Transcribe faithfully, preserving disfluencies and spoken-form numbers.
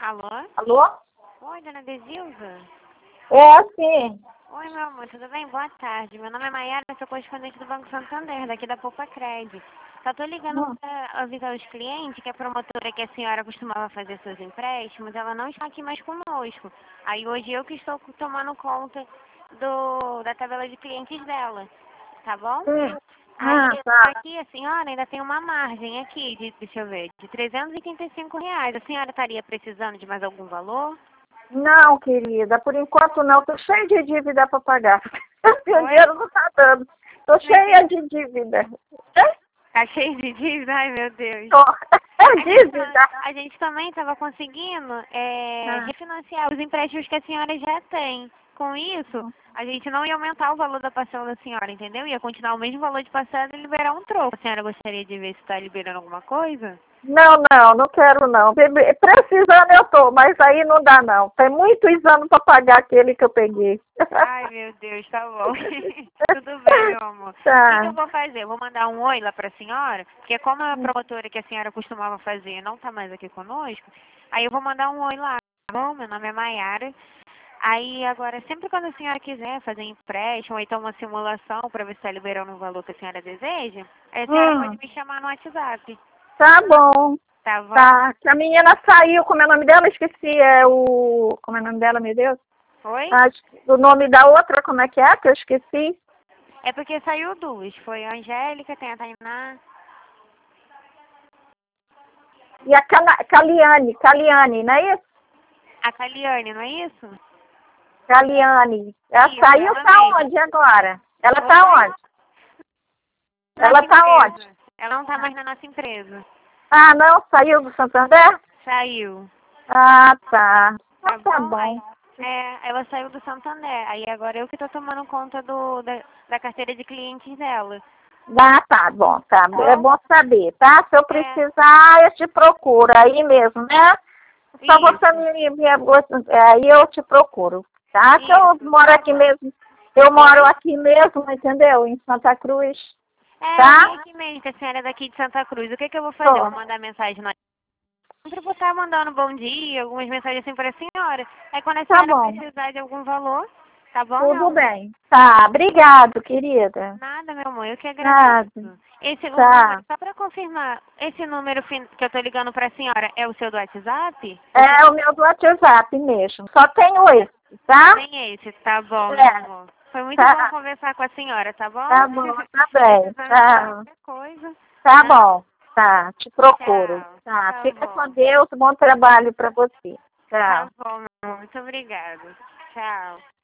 Alô? Alô? Oi, dona Desilva? É, sim. Oi, meu amor, tudo bem? Boa tarde. Meu nome é Maiara, eu sou correspondente do Banco Santander, daqui da Poupa Crédito. Só tô ligando Hum. para avisar os clientes que a promotora que a senhora costumava fazer seus empréstimos, ela não está aqui mais conosco. Aí hoje eu que estou tomando conta do, da tabela de clientes dela, tá bom? Sim. Aí Ah, tá. aqui a senhora ainda tem uma margem aqui, de, deixa eu ver, de trezentos e trinta e cinco reais. A senhora estaria precisando de mais algum valor? Não, querida, por enquanto não. Tô cheia de dívida para pagar. Meu Oi? dinheiro não tá dando. Tô Não cheia entendi. de dívida. Tá cheio de dívida? Ai, meu Deus. Tô. É A gente, dívida. tá- a gente também estava conseguindo é, Ah. refinanciar os empréstimos que a senhora já tem. Com isso, a gente não ia aumentar o valor da parcela da senhora, entendeu? Ia continuar o mesmo valor de parcela e liberar um troco. A senhora gostaria de ver se está liberando alguma coisa? Não, não, não quero não. Bebê, precisando eu tô, mas aí não dá não. Tem muitos anos para pagar aquele que eu peguei. Ai, meu Deus, tá bom. Tudo bem, meu amor. O que, que Tá. eu vou fazer? Eu vou mandar um oi lá pra senhora, porque como a promotora que a senhora costumava fazer não tá mais aqui conosco, aí eu vou mandar um oi lá, tá bom? Meu nome é Maiara. Aí agora, sempre quando a senhora quiser fazer empréstimo ou então uma simulação para ver se está liberando o valor que a senhora deseja, aí a senhora pode Hum, me chamar no WhatsApp, tá bom. tá bom? Tá. Que a menina saiu, como é o nome dela? Esqueci. É o. Como é o nome dela, meu Deus? Oi? Ah, o nome da outra, como é que é? Que eu esqueci. É porque saiu duas. Foi a Angélica, tem a Tainá. E a Cana- Caliane, Caliane, não é isso? A Caliane, não é isso? Caliane. Ela Isso, saiu, ela tá mesma. onde agora? Ela tá Oi? onde? Ela Nossa tá onde? empresa. Ela não tá mais na nossa empresa. Ah, não, saiu do Santander? Saiu. Ah, tá. Ah, Tá tá bom? Aí, bom. é, ela saiu do Santander. Aí agora eu que tô tomando conta do, da, da carteira de clientes dela. Ah, tá bom, tá. Tá É bom? bom saber, tá? Se eu É, precisar, eu te procuro aí mesmo, né? Só você isso. me, me aí eu te procuro, tá? Que eu Isso, moro tá aqui bom. mesmo. Eu moro Oi? aqui mesmo, entendeu? Em Santa Cruz, É, eu vi tá? aqui mesmo que a senhora é daqui de Santa Cruz. O que que eu vou fazer? Eu Tô. vou mandar mensagem no sempre vou estar mandando bom dia, algumas mensagens assim para a senhora. Aí quando a Tá senhora bom. precisar de algum valor, tá bom, meu Tudo amor? bem. Tá, obrigado, querida. Nada, meu amor, eu que agradeço. Nada. Esse, o número, Tá. só para confirmar, esse número fin- que eu tô ligando para a senhora é o seu do WhatsApp? Esse, É o meu do WhatsApp mesmo. Só tenho esse, só tá? tem esse, tá bom, meu É. amor. Foi muito bom Tá. conversar com a senhora, tá bom? Tá bom, tá bem. Precisando de Tá. qualquer coisa, Tá né? bom. Tá, te procuro. Tchau, Tá, tá fica com bom. Deus. Bom trabalho pra você. Tá Tchau. bom, meu amor, muito obrigada. Tchau.